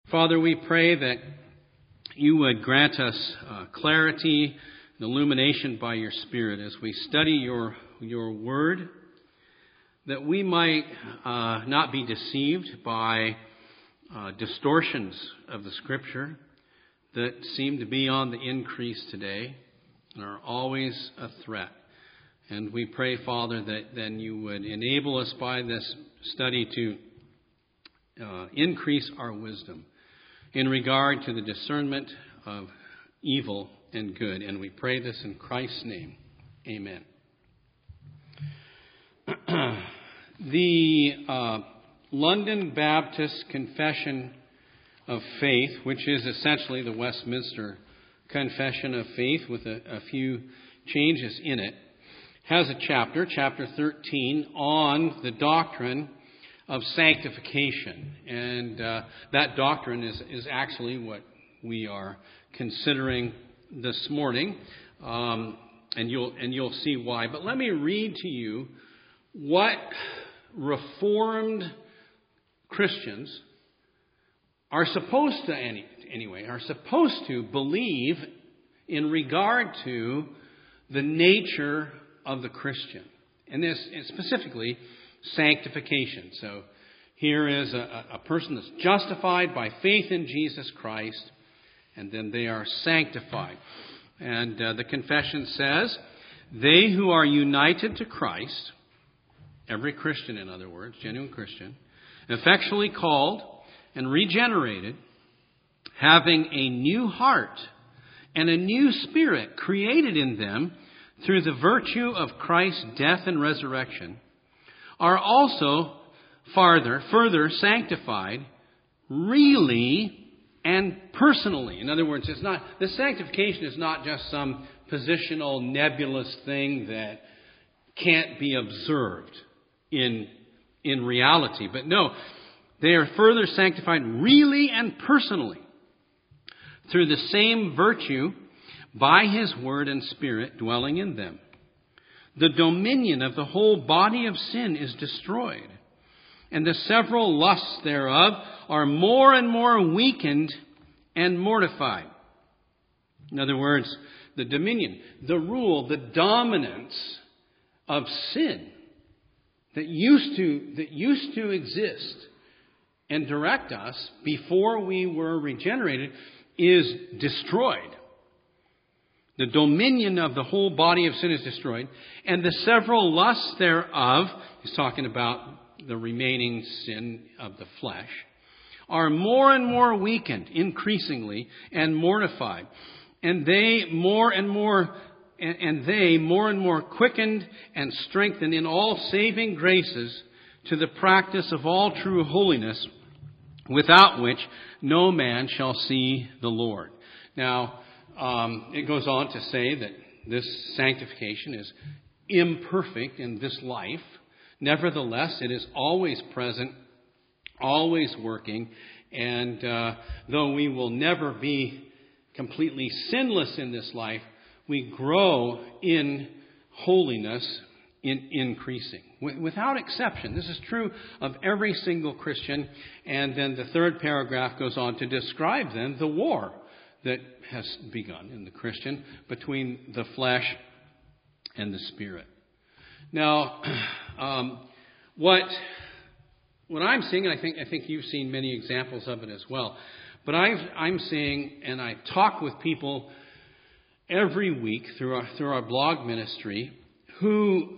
Father, we pray that you would grant us clarity and illumination by your Spirit as we study your word, that we might not be deceived by distortions of the Scripture that seem to be on the increase today and are always a threat. And we pray, Father, that then you would enable us by this study to increase our wisdom in regard to the discernment of evil and good. And we pray this in Christ's name. Amen. The London Baptist Confession of Faith, which is essentially the Westminster Confession of Faith with a few changes in it, has a chapter 13, on the doctrine of sanctification. And that doctrine is actually what we are considering this morning. And you'll see why. But let me read to you what Reformed Christians are supposed to, are supposed to believe in regard to the nature of the Christian. And this is specifically sanctification. So here is a person that's justified by faith in Jesus Christ, and then they are sanctified. And the confession says, they who are united to Christ, every Christian in other words, genuine Christian, effectually called and regenerated, having a new heart and a new spirit created in them through the virtue of Christ's death and resurrection, are also further sanctified really and personally. In other words, this sanctification is not just some positional, nebulous thing that can't be observed in reality. But no, they are further sanctified really and personally through the same virtue by His Word and Spirit dwelling in them. The dominion of the whole body of sin is destroyed, and the several lusts thereof are more and more weakened and mortified. In other words, the dominion, the rule, the dominance of sin that used to exist and direct us before we were regenerated is destroyed. The dominion of the whole body of sin is destroyed, and the several lusts thereof, he's talking about the remaining sin of the flesh, are more and more weakened, increasingly, and mortified. And they more and more quickened and strengthened in all saving graces to the practice of all true holiness, without which no man shall see the Lord. Now, it goes on to say that this sanctification is imperfect in this life. Nevertheless, it is always present, always working. And though we will never be completely sinless in this life, we grow in holiness, in increasing. Without exception. This is true of every single Christian. And then the third paragraph goes on to describe then the war that has begun in the Christian between the flesh and the Spirit. Now, what I'm seeing, and I think you've seen many examples of it as well, but I'm seeing, and I talk with people every week through our blog ministry, who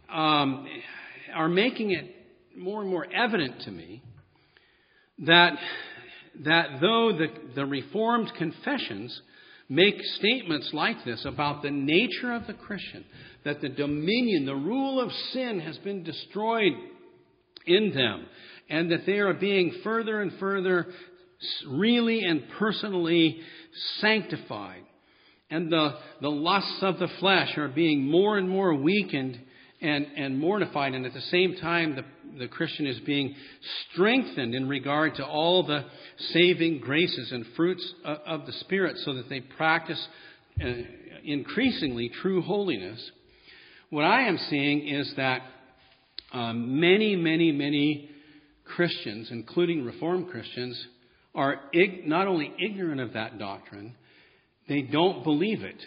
are making it more and more evident to me that though the Reformed confessions make statements like this about the nature of the Christian, that the dominion, the rule of sin has been destroyed in them, and that they are being further and further really and personally sanctified, and the lusts of the flesh are being more and more weakened and mortified, and at the same time the Christian is being strengthened in regard to all the saving graces and fruits of the Spirit so that they practice increasingly true holiness. What I am seeing is that many Christians, including Reformed Christians, are not only ignorant of that doctrine, they don't believe it.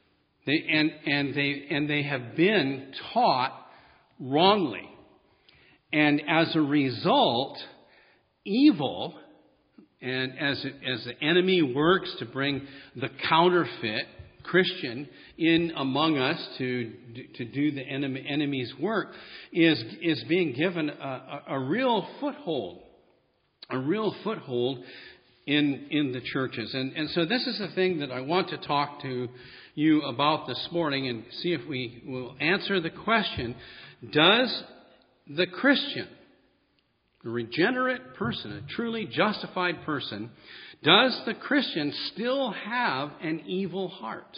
They have been taught wrongly. And as a result, evil, and as the enemy works to bring the counterfeit Christian in among us to do the enemy's work, is being given a real foothold. A real foothold in the churches. And so this is the thing that I want to talk to you about this morning and see if we will answer the question, does the Christian, a regenerate person, a truly justified person, does the Christian still have an evil heart?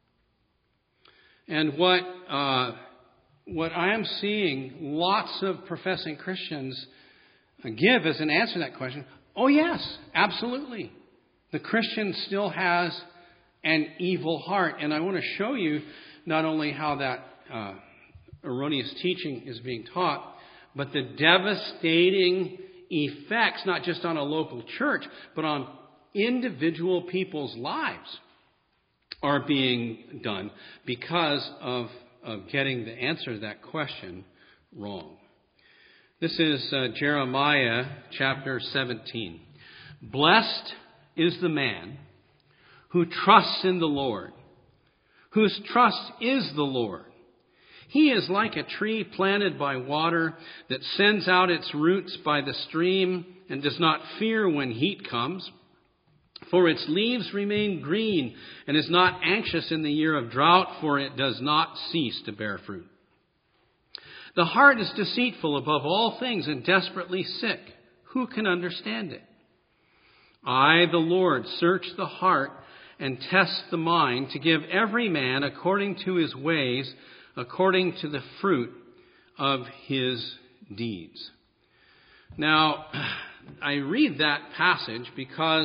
And what I am seeing lots of professing Christians give as an answer to that question, oh yes, absolutely. The Christian still has an evil heart. And I want to show you not only how that erroneous teaching is being taught, but the devastating effects, not just on a local church, but on individual people's lives are being done because of getting the answer to that question wrong. This is Jeremiah chapter 17. Blessed is the man who trusts in the Lord, whose trust is the Lord. He is like a tree planted by water that sends out its roots by the stream and does not fear when heat comes, for its leaves remain green and is not anxious in the year of drought, for it does not cease to bear fruit. The heart is deceitful above all things and desperately sick. Who can understand it? I, the Lord, search the heart and test the mind to give every man according to his ways, according to the fruit of his deeds. Now, I read that passage because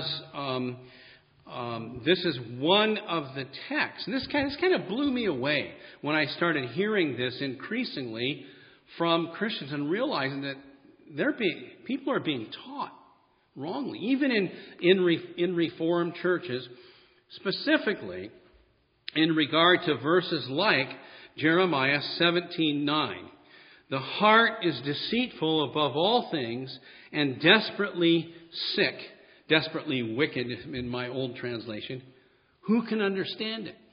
this is one of the texts. And this kind of blew me away when I started hearing this increasingly from Christians and realizing that people are being taught wrongly, even in Reformed churches, specifically in regard to verses like Jeremiah 17:9. The heart is deceitful above all things and desperately sick, desperately wicked in my old translation. Who can understand it?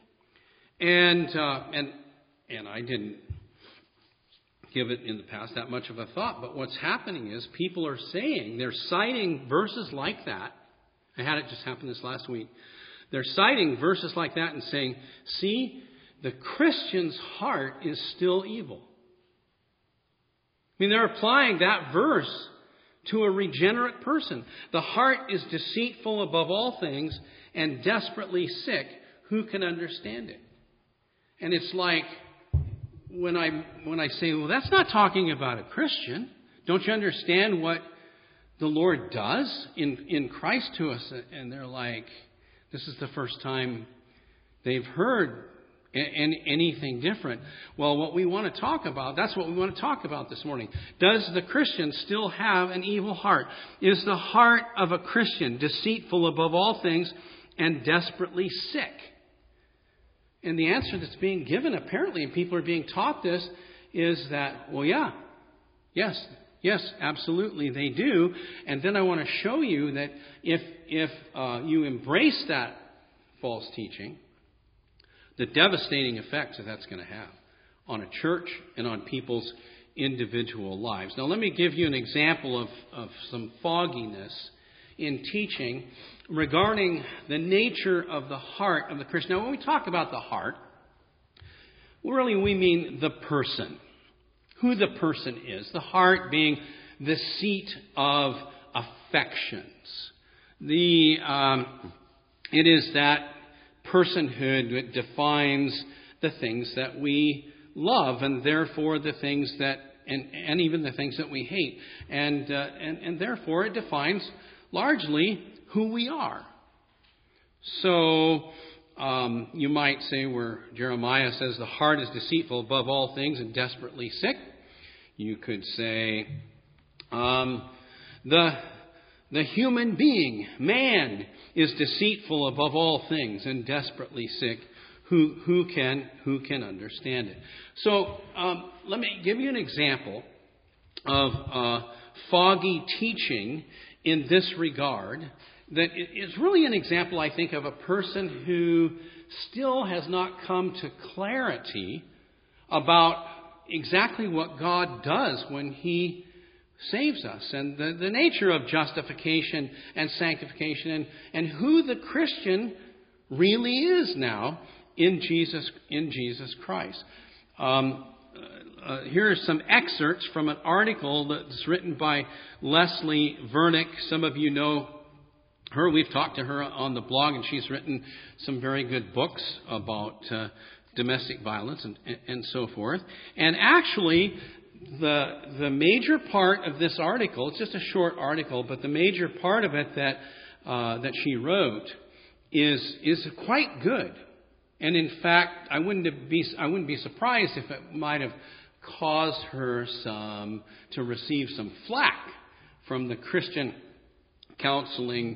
And I didn't give it in the past that much of a thought. But what's happening is people are saying, they're citing verses like that. I had it just happen this last week. They're citing verses like that and saying, see, the Christian's heart is still evil. I mean, they're applying that verse to a regenerate person. The heart is deceitful above all things and desperately sick. Who can understand it? And it's like, when I say, well, that's not talking about a Christian. Don't you understand what the Lord does in Christ to us? And they're like, this is the first time they've heard anything different. Well, what we want to talk about, that's what we want to talk about this morning. Does the Christian still have an evil heart? Is the heart of a Christian deceitful above all things and desperately sick? And the answer that's being given, apparently, and people are being taught this, is that, well, yes, absolutely, they do. And then I want to show you that if you embrace that false teaching, the devastating effects that that's going to have on a church and on people's individual lives. Now, let me give you an example of some fogginess in teaching regarding the nature of the heart of the Christian. Now, when we talk about the heart, really we mean the person, who the person is. The heart being the seat of affections. It is that personhood that defines the things that we love, and therefore the things that, and even the things that we hate, and therefore it defines largely who we are. So you might say where Jeremiah says the heart is deceitful above all things and desperately sick, you could say the The human being, man, is deceitful above all things and desperately sick. Who can understand it? So let me give you an example of foggy teaching in this regard. That is really an example, I think, of a person who still has not come to clarity about exactly what God does when He saves us, and the nature of justification and sanctification, and who the Christian really is now in Jesus Christ. Here are some excerpts from an article that's written by Leslie Vernick. Some of you know her. We've talked to her on the blog, and she's written some very good books about domestic violence and so forth. And actually, the major part of this article, it's just a short article, but the major part of it that she wrote is quite good. And in fact, I wouldn't be surprised if it might have caused her to receive some flack from the Christian counseling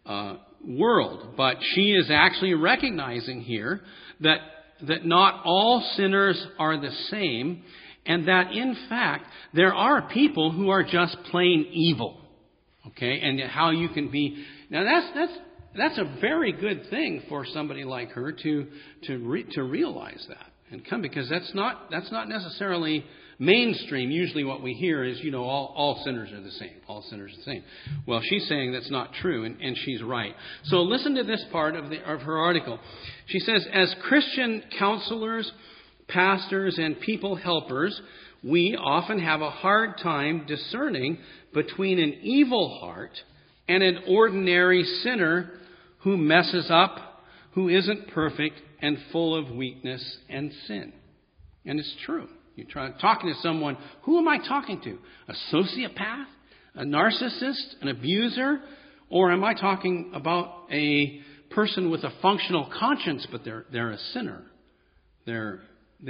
world. But she is actually recognizing here that not all sinners are the same, and that in fact there are people who are just plain evil. Okay, and how you can be now that's a very good thing for somebody like her to realize that and come, because that's not necessarily mainstream. Usually what we hear is, all sinners are the same. All sinners are the same. Well, she's saying that's not true, and she's right. So listen to this part of her article. She says, as Christian counselors, pastors, and people helpers, we often have a hard time discerning between an evil heart and an ordinary sinner who messes up, who isn't perfect, and full of weakness and sin. And it's true. You try talking to someone, who am I talking to? A sociopath? A narcissist? An abuser? Or am I talking about a person with a functional conscience, but they're a sinner? They're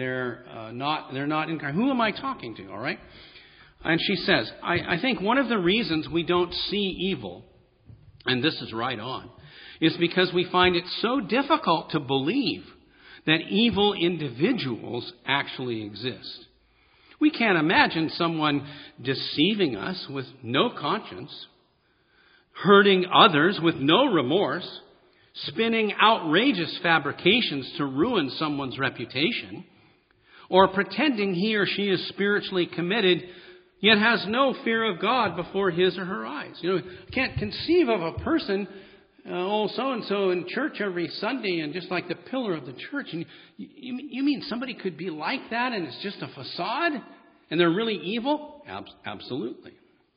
not in Christ. Who am I talking to? All right? And she says, I think one of the reasons we don't see evil, and this is right on, is because we find it so difficult to believe that evil individuals actually exist. We can't imagine someone deceiving us with no conscience, hurting others with no remorse, spinning outrageous fabrications to ruin someone's reputation, or pretending he or she is spiritually committed, yet has no fear of God before his or her eyes. Can't conceive of a person, so-and-so in church every Sunday and just like the pillar of the church. And you mean somebody could be like that and it's just a facade and they're really evil? Absolutely.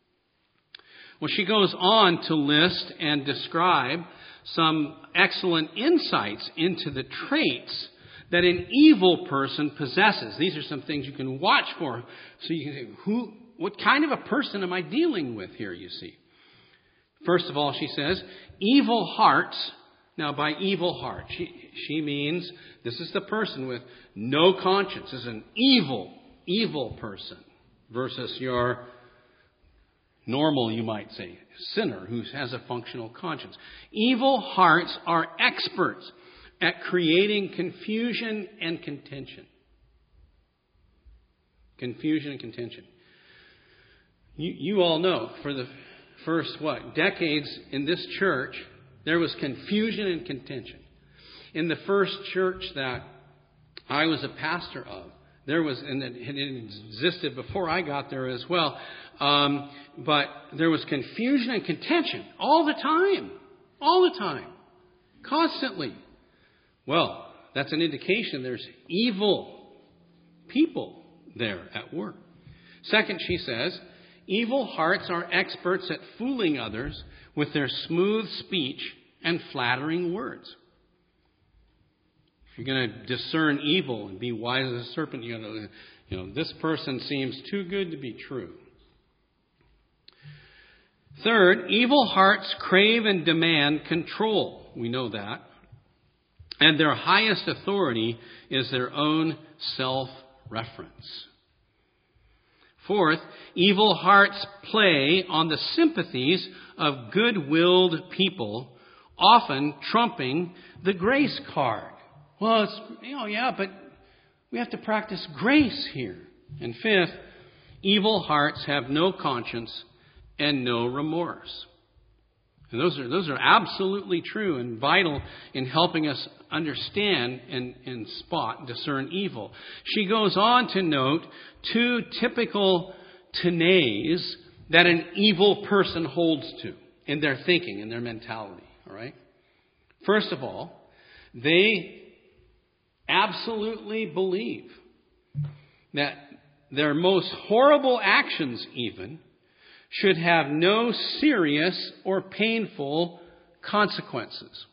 Well, she goes on to list and describe some excellent insights into the traits that an evil person possesses. These are some things you can watch for, so you can say, what kind of a person am I dealing with here, you see? First of all, she says, evil hearts. Now, by evil heart, she means this is the person with no conscience. This is an evil person versus your normal, you might say, sinner who has a functional conscience. Evil hearts are experts at creating confusion and contention. Confusion and contention. You all know, for the first, decades in this church, there was confusion and contention. In the first church that I was a pastor of, there was, and it existed before I got there as well, but there was confusion and contention all the time, constantly. Well, that's an indication there's evil people there at work. Second, she says, evil hearts are experts at fooling others with their smooth speech and flattering words. If you're going to discern evil and be wise as a serpent, this person seems too good to be true. Third, evil hearts crave and demand control. We know that. And their highest authority is their own self-reference. Fourth, evil hearts play on the sympathies of good-willed people, often trumping the grace card. Well, but we have to practice grace here. And fifth, evil hearts have no conscience and no remorse. And those are absolutely true and vital in helping us understand and discern evil. She goes on to note two typical tenays that an evil person holds to in their thinking, in their mentality. All right? First of all, they absolutely believe that their most horrible actions even should have no serious or painful consequences.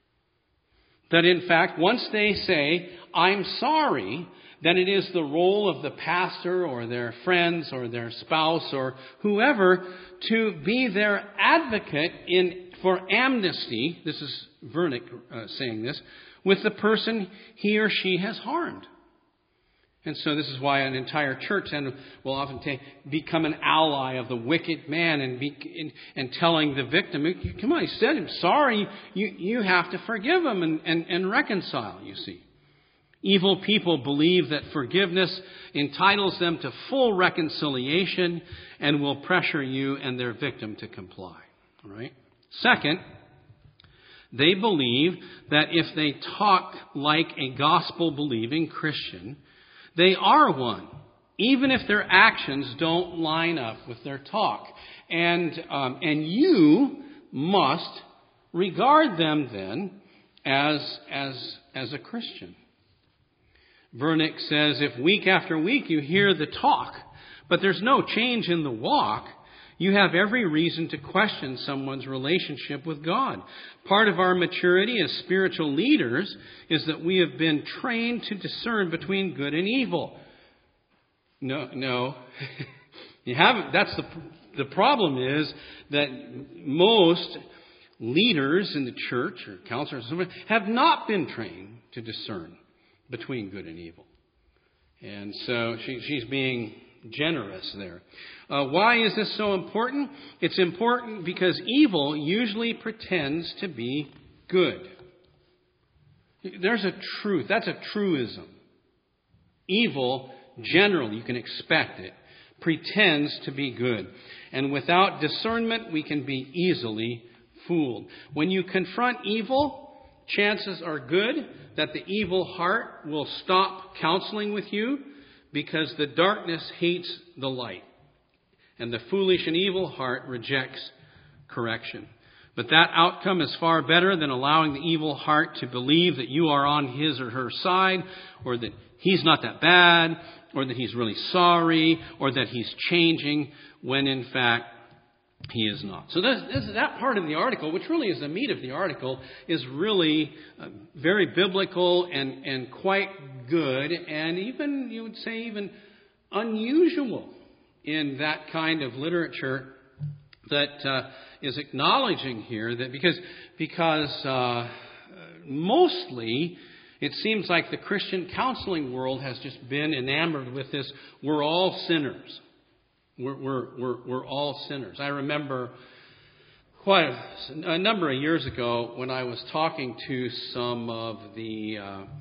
That in fact, once they say, I'm sorry, then it is the role of the pastor or their friends or their spouse or whoever to be their advocate for amnesty, this is Vernick saying this, with the person he or she has harmed. And so this is why an entire church then will often become an ally of the wicked man and telling the victim, come on, he said I'm sorry, you have to forgive him and reconcile, you see. Evil people believe that forgiveness entitles them to full reconciliation and will pressure you and their victim to comply. All right? Second, they believe that if they talk like a gospel-believing Christian, they are one, even if their actions don't line up with their talk. And you must regard them then as a Christian. Vernick says, if week after week you hear the talk, but there's no change in the walk, you have every reason to question someone's relationship with God. Part of our maturity as spiritual leaders is that we have been trained to discern between good and evil. No. You haven't. That's the problem is that most leaders in the church or counselors have not been trained to discern between good and evil. And so she's being generous there. Why is this so important? It's important because evil usually pretends to be good. There's a truth. That's a truism. Evil, generally, you can expect it, pretends to be good. And without discernment, we can be easily fooled. When you confront evil, chances are good that the evil heart will stop counseling with you, because the darkness hates the light, and the foolish and evil heart rejects correction. But that outcome is far better than allowing the evil heart to believe that you are on his or her side, or that he's not that bad, or that he's really sorry, or that he's changing, when in fact he is not. So that part of the article, which really is the meat of the article, is really very biblical and quite good, and even, you would say, even unusual in that kind of literature that is acknowledging here that because mostly it seems like the Christian counseling world has just been enamored with this, we're all sinners. We're all sinners. I remember quite a number of years ago when I was talking to some of the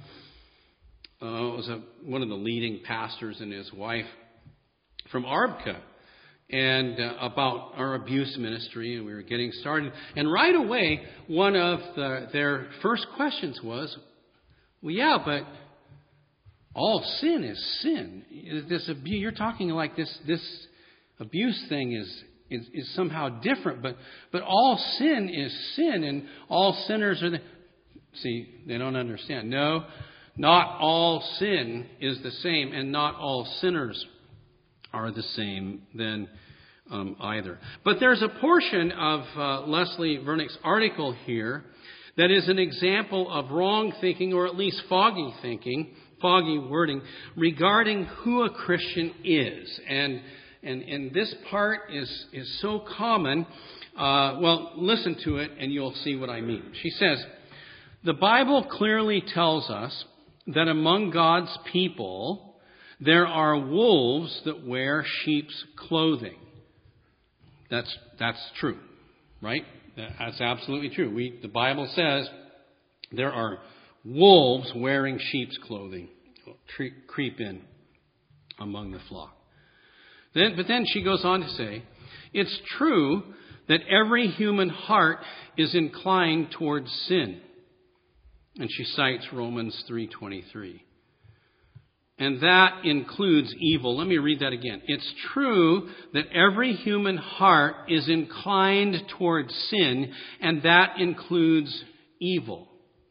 one of the leading pastors and his wife from Arbka, and about our abuse ministry, and we were getting started. And right away, one of their first questions was, "Well, yeah, but all sin is sin. This abuse, you're talking like this abuse thing is somehow different, but all sin is sin, and all sinners are See, they don't understand. No, not all sin is the same, and not all sinners are the same then either. But there's a portion of Leslie Vernick's article here that is an example of wrong thinking, or at least foggy wording, regarding who a Christian is. And this part is so common. Well, listen to it and you'll see what I mean. She says, the Bible clearly tells us that among God's people, there are wolves that wear sheep's clothing. That's true, right? That's absolutely true. The Bible says there are wolves wearing sheep's clothing, creep in among the flock. But then she goes on to say, it's true that every human heart is inclined towards sin. And she cites Romans 3:23. And that includes evil. Let me read that again. It's true that every human heart is inclined towards sin, and that includes evil.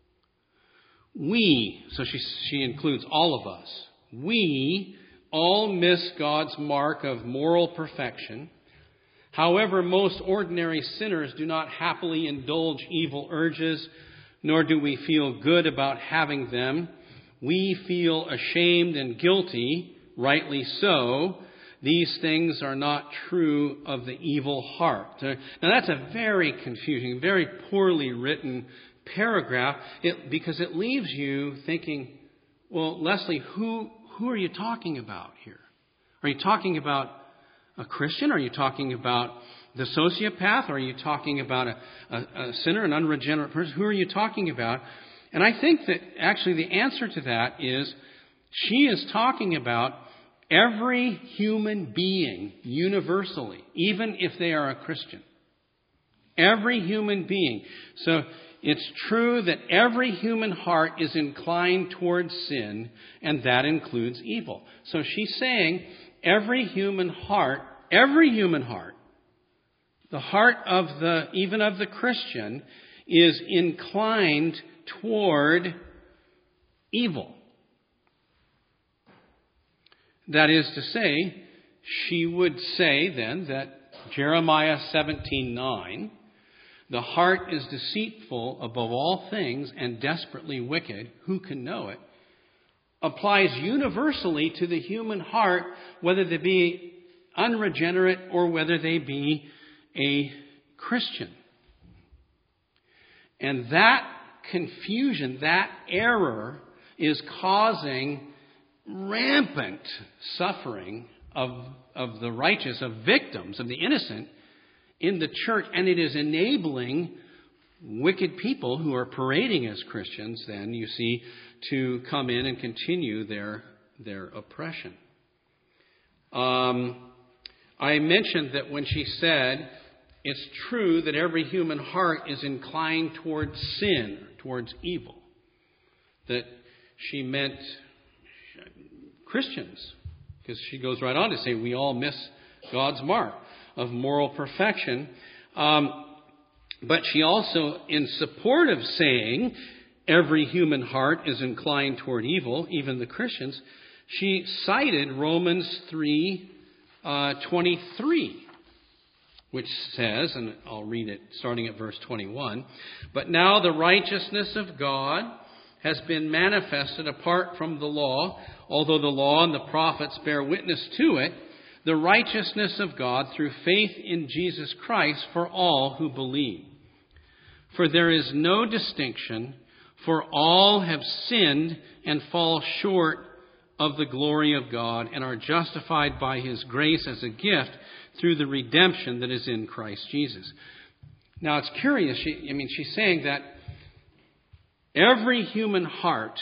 So she includes all of us. We all miss God's mark of moral perfection. However, most ordinary sinners do not happily indulge evil urges, nor do we feel good about having them. We feel ashamed and guilty, rightly so. These things are not true of the evil heart. Now that's a very confusing, very poorly written paragraph, because it leaves you thinking, well, Leslie, who are you talking about here? Are you talking about a Christian? Are you talking about the sociopath? Or are you talking about a sinner, an unregenerate person? Who are you talking about? And I think that actually the answer to that is she is talking about every human being universally, even if they are a Christian. Every human being. So it's true that every human heart is inclined towards sin, and that includes evil. So she's saying every human heart, the heart of even of the Christian, is inclined toward evil. That is to say, she would say then that Jeremiah 17:9, the heart is deceitful above all things and desperately wicked, who can know it, applies universally to the human heart, whether they be unregenerate or whether they be a Christian. And that confusion, that error, is causing rampant suffering of the righteous, of victims, of the innocent in the church, and it is enabling wicked people who are parading as Christians, then, you see, to come in and continue their oppression. I mentioned that when she said, it's true that every human heart is inclined towards sin, towards evil, that she meant Christians, because she goes right on to say we all miss God's mark of moral perfection. But she also, in support of saying every human heart is inclined toward evil, even the Christians, she cited Romans 3:23. Which says, and I'll read it starting at verse 21, but now the righteousness of God has been manifested apart from the law, although the law and the prophets bear witness to it, the righteousness of God through faith in Jesus Christ for all who believe. For there is no distinction, for all have sinned and fall short of the glory of God and are justified by His grace as a gift through the redemption that is in Christ Jesus. Now it's curious, she's saying that every human heart,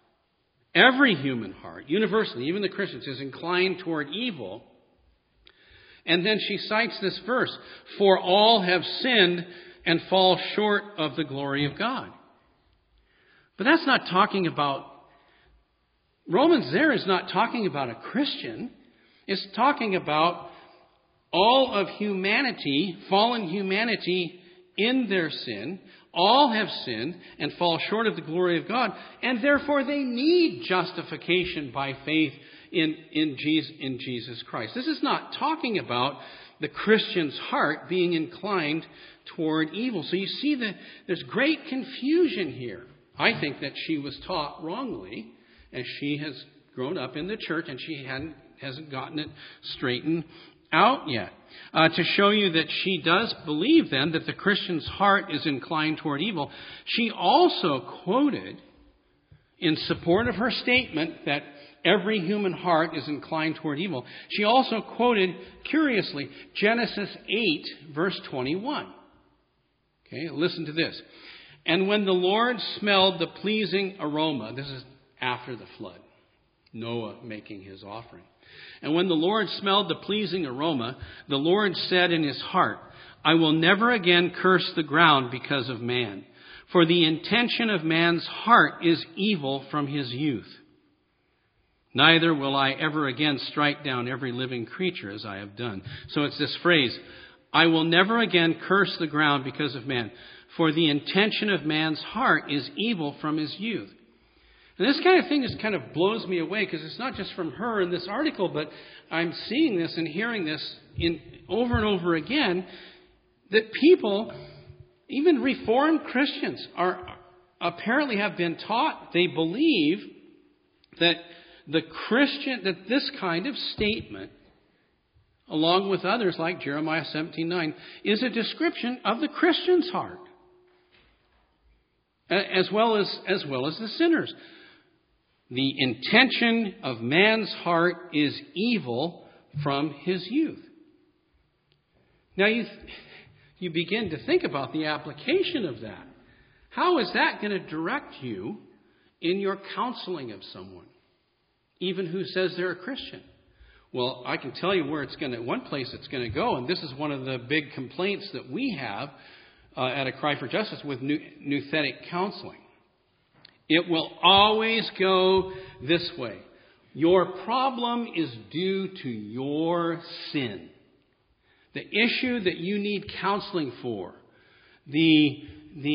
universally, even the Christians, is inclined toward evil. And then she cites this verse, for all have sinned and fall short of the glory of God. But that's not talking about, Romans there is not talking about a Christian. It's talking about all of humanity, fallen humanity in their sin. All have sinned and fall short of the glory of God, and therefore they need justification by faith in Jesus Christ. This is not talking about the Christian's heart being inclined toward evil. So you see that there's great confusion here. I think that she was taught wrongly as she has grown up in the church, and she hasn't gotten it straightened out yet. To show you that she does believe then that the Christian's heart is inclined toward evil, she also quoted in support of her statement that every human heart is inclined toward evil, she also quoted, curiously, Genesis 8, verse 21. Okay, listen to this. And when the Lord smelled the pleasing aroma, this is after the flood, Noah making his offering. And when the Lord smelled the pleasing aroma, the Lord said in his heart, I will never again curse the ground because of man, for the intention of man's heart is evil from his youth. Neither will I ever again strike down every living creature as I have done. So it's this phrase, I will never again curse the ground because of man, for the intention of man's heart is evil from his youth. And this kind of thing just kind of blows me away, because it's not just from her in this article, but I'm seeing this and hearing this over and over again, that people, even Reformed Christians, apparently have been taught, they believe that that this kind of statement, along with others like Jeremiah 17:9, is a description of the Christian's heart, as well as the sinner's. The intention of man's heart is evil from his youth. Now you begin to think about the application of that. How is that going to direct you in your counseling of someone, even who says they're a Christian? Well, I can tell you one place it's going to go, and this is one of the big complaints that we have at A Cry for Justice with nouthetic counseling. It will always go this way. Your problem is due to your sin. The issue that you need counseling for, the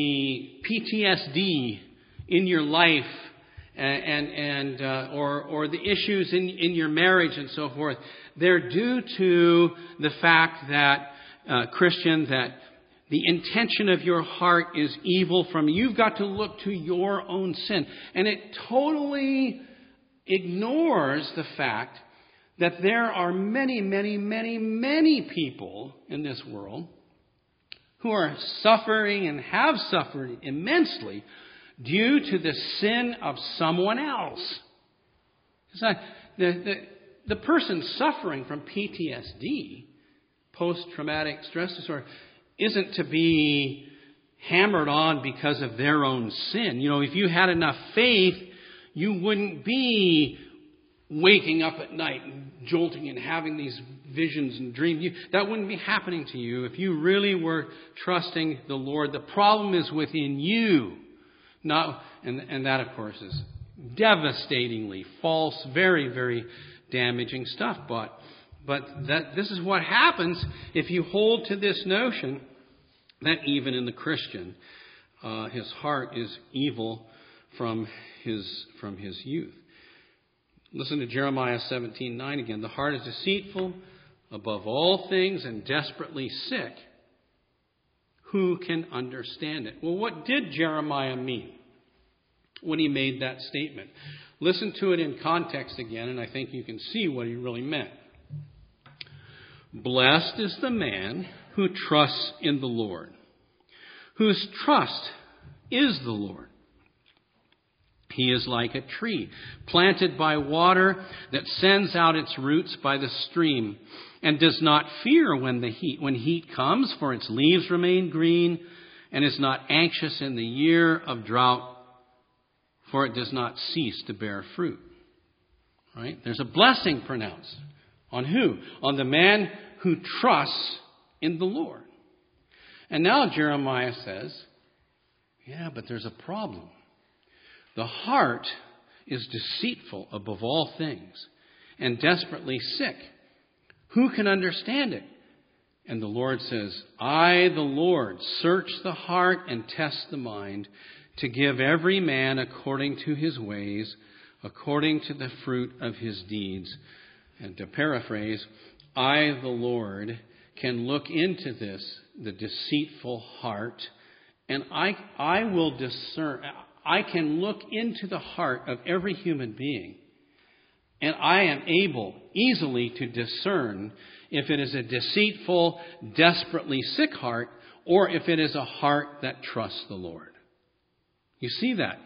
PTSD in your life, or the issues in your marriage and so forth, they're due to the fact that, Christian, that the intention of your heart is evil from you. You've got to look to your own sin. And it totally ignores the fact that there are many, many, many, many people in this world who are suffering and have suffered immensely due to the sin of someone else. It's not, the person suffering from PTSD, post-traumatic stress disorder, isn't to be hammered on because of their own sin. You know, if you had enough faith, you wouldn't be waking up at night and jolting and having these visions and dreams. That wouldn't be happening to you if you really were trusting the Lord. The problem is within you. And that, of course, is devastatingly false, very, very damaging stuff. But this is what happens if you hold to this notion that even in the Christian, his heart is evil from his youth. Listen to Jeremiah 17:9 again. The heart is deceitful above all things and desperately sick. Who can understand it? Well, what did Jeremiah mean when he made that statement? Listen to it in context again, and I think you can see what he really meant. Blessed is the man who trusts in the Lord, whose trust is the Lord. He is like a tree planted by water that sends out its roots by the stream and does not fear when heat comes, for its leaves remain green, and is not anxious in the year of drought, for it does not cease to bear fruit. Right? There's a blessing pronounced. On who? On the man who trusts in the Lord. And now Jeremiah says, yeah, but there's a problem. The heart is deceitful above all things and desperately sick. Who can understand it? And the Lord says, I, the Lord, search the heart and test the mind to give every man according to his ways, according to the fruit of his deeds. And to paraphrase, I, the Lord, can look into this, the deceitful heart, and I will discern. I can look into the heart of every human being, and I am able easily to discern if it is a deceitful, desperately sick heart, or if it is a heart that trusts the Lord. You see that?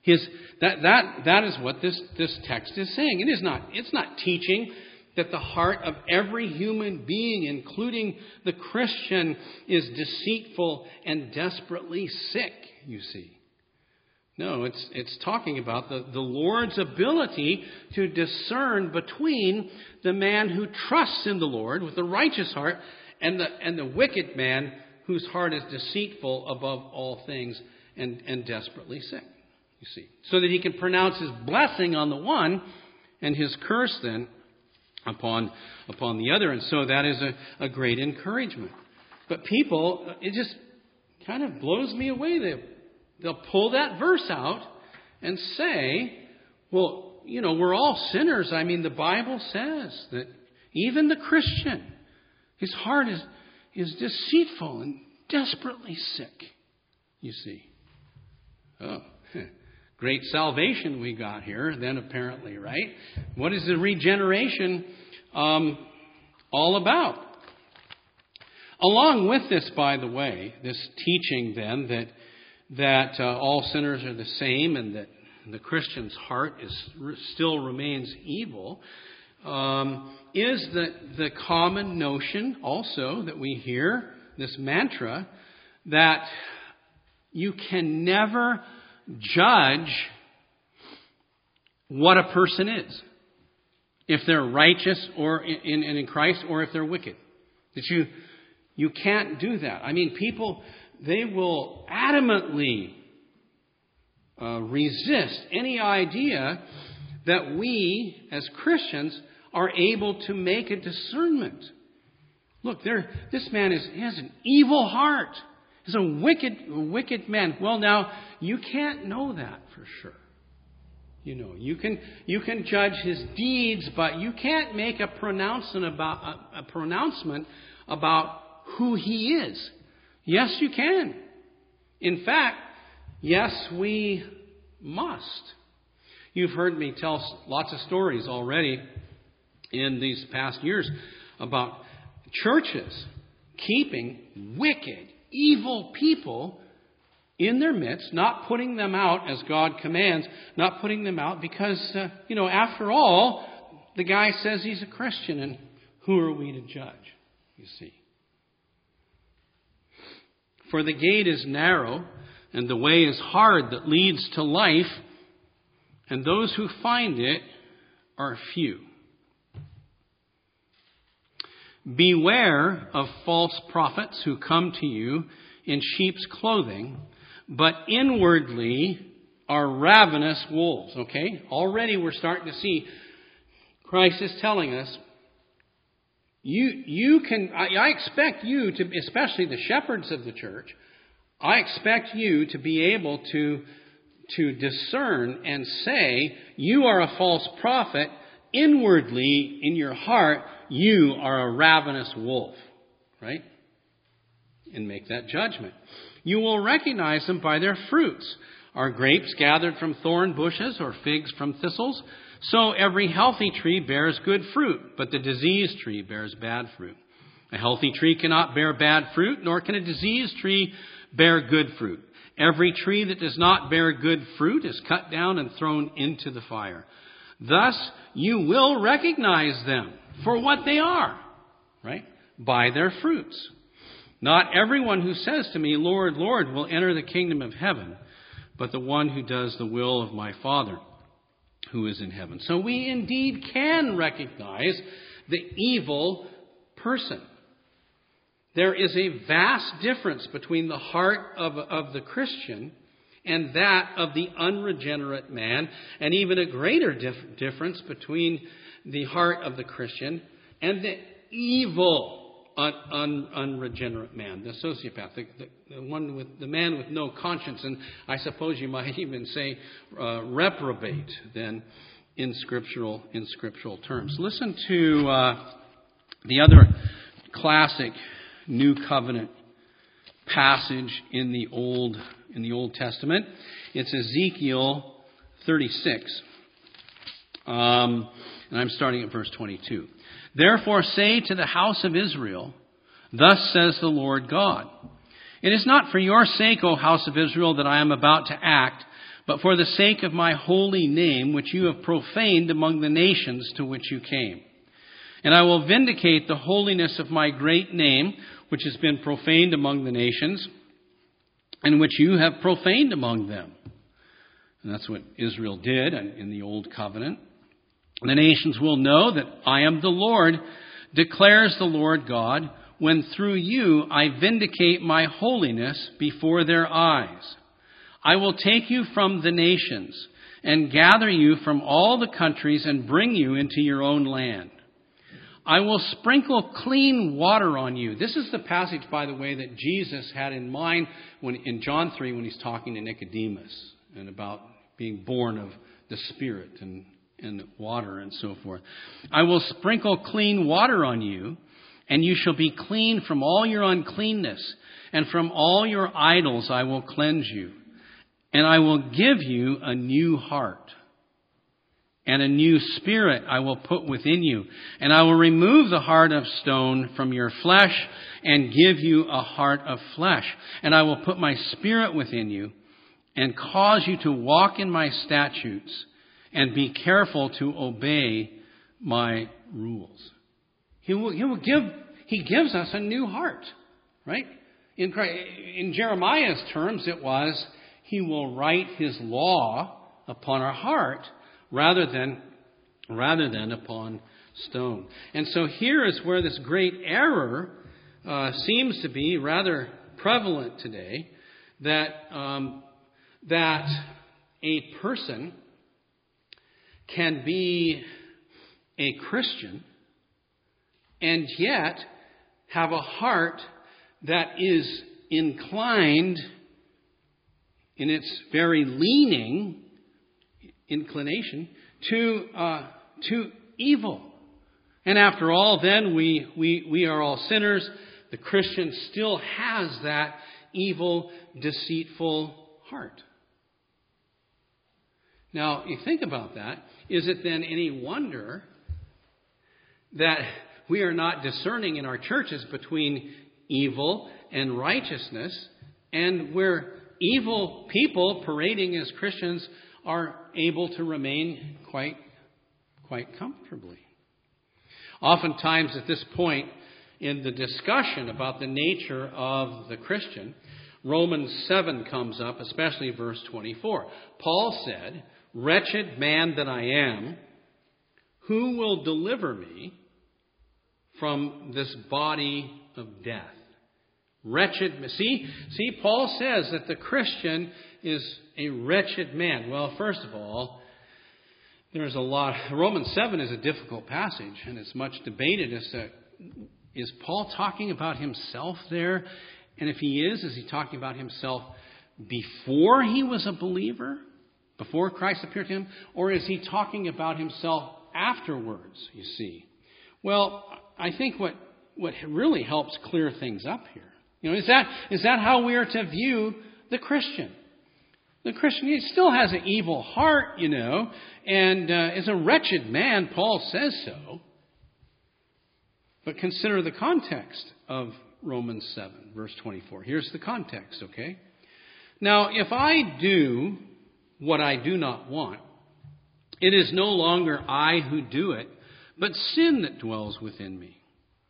That is what this text is saying. It's not teaching that the heart of every human being, including the Christian, is deceitful and desperately sick, you see. No, it's talking about the Lord's ability to discern between the man who trusts in the Lord with a righteous heart and the wicked man whose heart is deceitful above all things and desperately sick, you see. So that he can pronounce his blessing on the one and his curse then upon the other. And so that is a great encouragement. But people, it just kind of blows me away. They'll pull that verse out and say, well, we're all sinners. I mean, the Bible says that even the Christian, his heart is deceitful and desperately sick, you see. Oh, great salvation we got here then, apparently, right? What is the regeneration all about? Along with this, by the way, this teaching then that all sinners are the same and that the Christian's heart still remains evil, is the common notion also that we hear, this mantra, that you can never judge what a person is, if they're righteous or in Christ, or if they're wicked. That you can't do that. I mean, people, they will adamantly resist any idea that we, as Christians, are able to make a discernment. Look, this man he has an evil heart. He's a wicked man. Well, now, you can't know that for sure. You can judge his deeds, but you can't make a pronouncement about who he is. Yes, you can. In fact, yes, we must. You've heard me tell lots of stories already in these past years about churches keeping wicked, evil people in their midst, not putting them out as God commands, not putting them out because, after all, the guy says he's a Christian, and who are we to judge, you see? For the gate is narrow, and the way is hard that leads to life, and those who find it are few. Beware of false prophets who come to you in sheep's clothing, but inwardly are ravenous wolves. Okay? Already we're starting to see Christ is telling us, I expect you to, especially the shepherds of the church, I expect you to be able to discern and say, you are a false prophet. Inwardly, in your heart, you are a ravenous wolf. Right? And make that judgment. You will recognize them by their fruits. Are grapes gathered from thorn bushes or figs from thistles? So every healthy tree bears good fruit, but the diseased tree bears bad fruit. A healthy tree cannot bear bad fruit, nor can a diseased tree bear good fruit. Every tree that does not bear good fruit is cut down and thrown into the fire. Thus, you will recognize them for what they are, right? By their fruits. Not everyone who says to me, Lord, Lord, will enter the kingdom of heaven, but the one who does the will of my Father who is in heaven. So we indeed can recognize the evil person. There is a vast difference between the heart of the Christian and that of the unregenerate man, and even a greater difference between the heart of the Christian and the evil unregenerate man, the sociopath, the man with no conscience, and I suppose you might even say reprobate then in scriptural terms. Listen to the other classic New Covenant passage in the Old Testament. It's Ezekiel 36, and I'm starting at verse 22. Therefore say to the house of Israel, thus says the Lord God, it is not for your sake, O house of Israel, that I am about to act, but for the sake of my holy name, which you have profaned among the nations to which you came. And I will vindicate the holiness of my great name, which has been profaned among the nations, and which you have profaned among them. And that's what Israel did in the Old Covenant. The nations will know that I am the Lord, declares the Lord God, when through you I vindicate my holiness before their eyes. I will take you from the nations and gather you from all the countries and bring you into your own land. I will sprinkle clean water on you. This is the passage, by the way, that Jesus had in mind in John 3 when he's talking to Nicodemus and about being born of the Spirit and water and so forth. I will sprinkle clean water on you, and you shall be clean from all your uncleanness, and from all your idols I will cleanse you. And I will give you a new heart. And a new spirit I will put within you. And I will remove the heart of stone from your flesh and give you a heart of flesh. And I will put my spirit within you and cause you to walk in my statutes and be careful to obey my rules. He gives us a new heart, right? In Jeremiah's terms, it was, He will write His law upon our heart rather than upon stone. And so here is where this great error seems to be rather prevalent today, that a person can be a Christian and yet have a heart that is inclined in its very inclination to evil. And after all, then we are all sinners. The Christian still has that evil, deceitful heart. Now, you think about that. Is it then any wonder that we are not discerning in our churches between evil and righteousness, and where evil people parading as Christians are able to remain quite comfortably? Oftentimes at this point in the discussion about the nature of the Christian, Romans 7 comes up, especially verse 24. Paul said, "Wretched man that I am, who will deliver me from this body of death?" Wretched. See, Paul says that the Christian is a wretched man. Well, first of all, there's a lot. Romans 7 is a difficult passage, and it's much debated as to, is Paul talking about himself there? And if he is he talking about himself before he was a believer, before Christ appeared to him? Or is he talking about himself afterwards, you see? Well, I think what really helps clear things up here, is that how we are to view the Christian? The Christian, he still has an evil heart, and is a wretched man. Paul says so. But consider the context of Romans 7, verse 24. Here's the context, okay? Now, if I do what I do not want, it is no longer I who do it, but sin that dwells within me.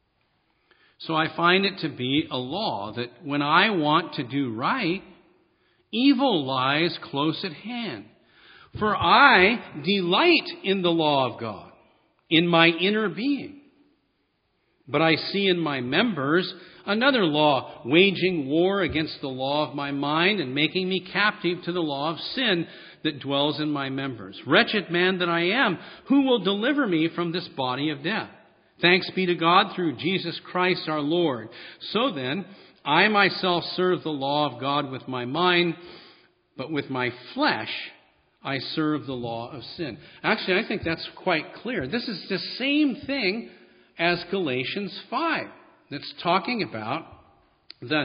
So I find it to be a law that when I want to do right, evil lies close at hand. For I delight in the law of God, in my inner being. But I see in my members another law, waging war against the law of my mind and making me captive to the law of sin that dwells in my members. Wretched man that I am, who will deliver me from this body of death? Thanks be to God through Jesus Christ our Lord. So then, I myself serve the law of God with my mind, but with my flesh I serve the law of sin. Actually, I think that's quite clear. This is the same thing as Galatians 5. That's talking about the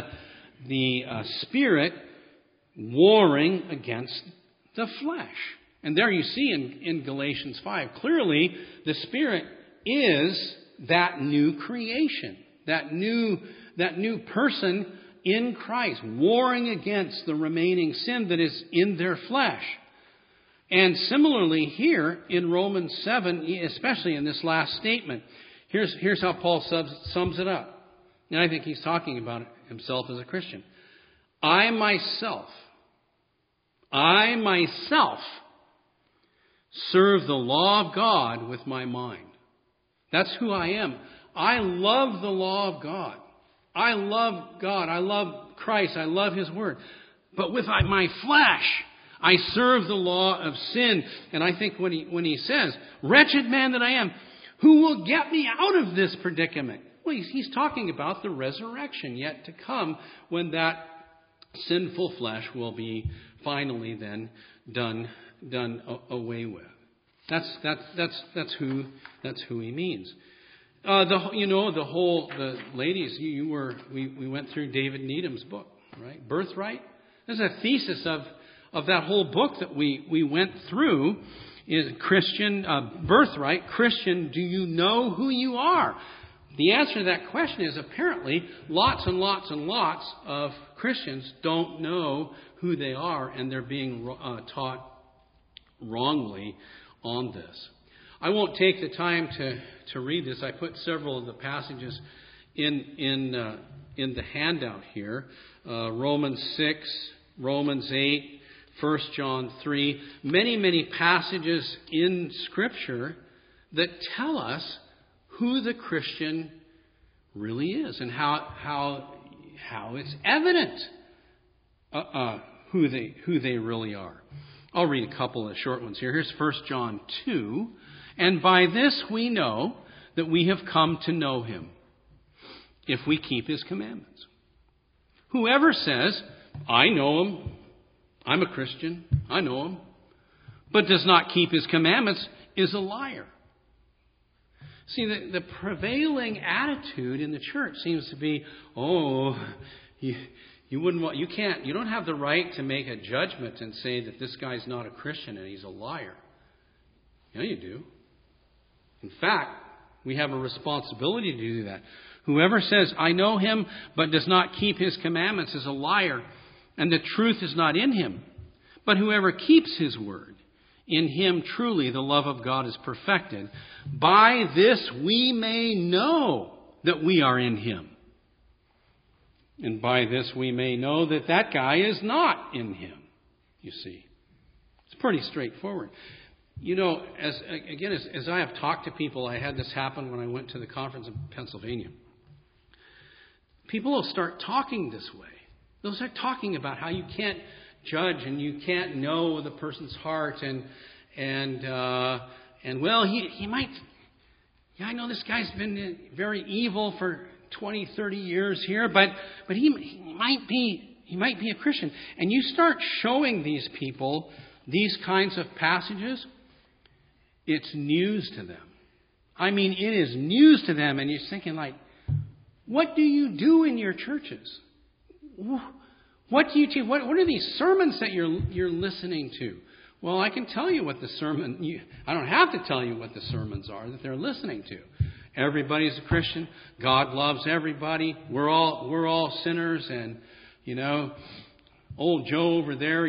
Spirit warring against the flesh. And there you see in Galatians 5, clearly the Spirit is that new creation, that new person in Christ, warring against the remaining sin that is in their flesh. And similarly here in Romans 7, especially in this last statement, here's how Paul sums it up. And I think he's talking about himself as a Christian. I myself serve the law of God with my mind. That's who I am. I love the law of God. I love God. I love Christ. I love His Word. But with my flesh, I serve the law of sin. And I think when he says, wretched man that I am, who will get me out of this predicament? Well, he's talking about the resurrection yet to come, when that sinful flesh will be finally then done away with. That's who he means. The ladies, we went through David Needham's book, right? Birthright. There's a thesis of that whole book that we went through. Is Christian birthright? Christian, do you know who you are? The answer to that question is apparently lots and lots and lots of Christians don't know who they are, and they're being taught wrongly on this. I won't take the time to read this. I put several of the passages in the handout here. Romans 6, Romans 8, 1 John 3. Many passages in Scripture that tell us who the Christian really is and how it's evident who they really are. I'll read a couple of short ones here. Here's 1 John 2. And by this we know that we have come to know Him, if we keep His commandments. Whoever says, I know Him, I'm a Christian, I know Him, but does not keep His commandments is a liar. See, the prevailing attitude in the church seems to be, you don't have the right to make a judgment and say that this guy's not a Christian and he's a liar. Yeah, you do. In fact, we have a responsibility to do that. Whoever says, I know Him, but does not keep His commandments is a liar, and the truth is not in him. But whoever keeps His word, in him truly the love of God is perfected. By this we may know that we are in Him. And by this we may know that that guy is not in Him. You see, it's pretty straightforward. You know, as I have talked to people, I had this happen when I went to the conference in Pennsylvania. People will start talking this way. They'll start talking about how you can't judge and you can't know the person's heart and well, he might. Yeah, I know this guy's been very evil for 20, 30 years here, but he might be a Christian. And you start showing these people these kinds of passages, it's news to them. I mean, it is news to them, and you're thinking like, what do you do in your churches? What do you teach? What are these sermons that you're listening to? Well, I can tell you what the sermon. I don't have to tell you what the sermons are that they're listening to. Everybody's a Christian. God loves everybody. We're all sinners, and old Joe over there,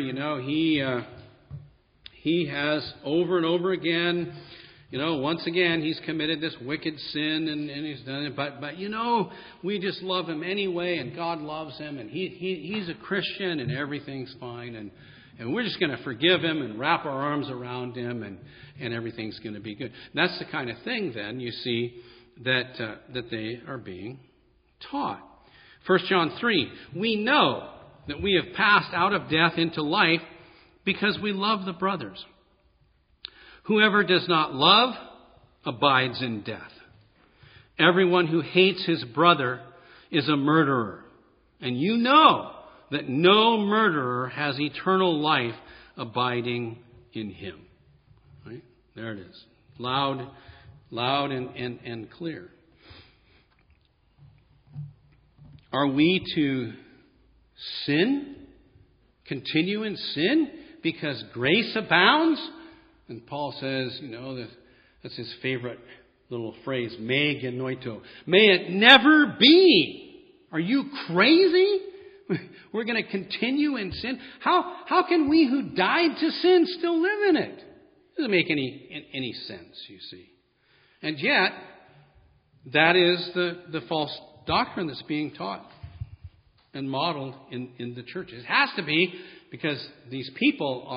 he has over and over again, once again, he's committed this wicked sin and he's done it. But we just love him anyway, and God loves him, and he's a Christian, and everything's fine, and we're just going to forgive him and wrap our arms around him, and everything's going to be good. That's the kind of thing, then, you see, that they are being taught. 1 John 3, we know that we have passed out of death into life because we love the brothers. Whoever does not love abides in death. Everyone who hates his brother is a murderer. And you know that no murderer has eternal life abiding in him. Right? There it is. Loud and clear. Are we to sin? Continue in sin? Because grace abounds? And Paul says, that's his favorite little phrase, me genoito. May it never be. Are you crazy? We're going to continue in sin? How can we who died to sin still live in it? It doesn't make any sense, you see. And yet, that is the false doctrine that's being taught and modeled in the church. It has to be, because these people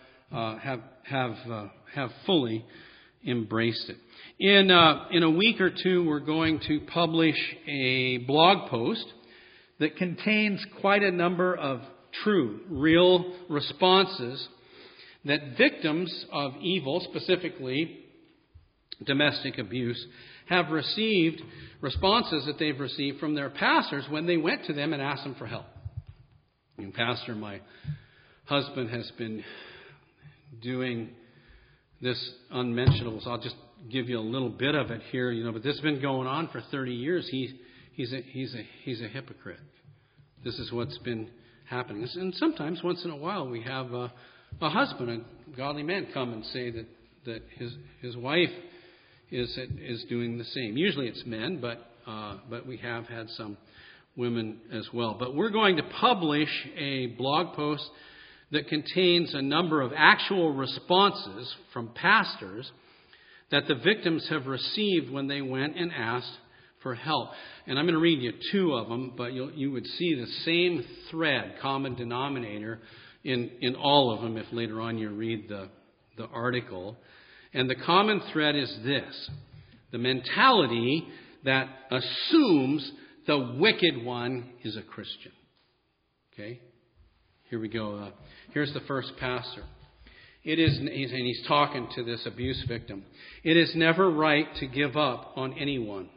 have fully embraced it. In a week or two, we're going to publish a blog post that contains quite a number of true, real responses that victims of evil, specifically domestic abuse, have received, responses that they've received from their pastors when they went to them and asked them for help. Pastor, my husband has been doing this unmentionable, so I'll just give you a little bit of it here, but this has been going on for 30 years. He's a hypocrite. This is what's been happening. And sometimes, once in a while, we have a husband, a godly man, come and say that his wife is doing the same. Usually it's men, but we have had some women as well. But we're going to publish a blog post that contains a number of actual responses from pastors that the victims have received when they went and asked for help. And I'm going to read you two of them, but you would see the same thread, common denominator, in all of them if later on you read the article. And the common thread is this: the mentality that assumes the wicked one is a Christian. Okay? Here we go. Here's the first pastor. And he's talking to this abuse victim. It is never right to give up on anyone.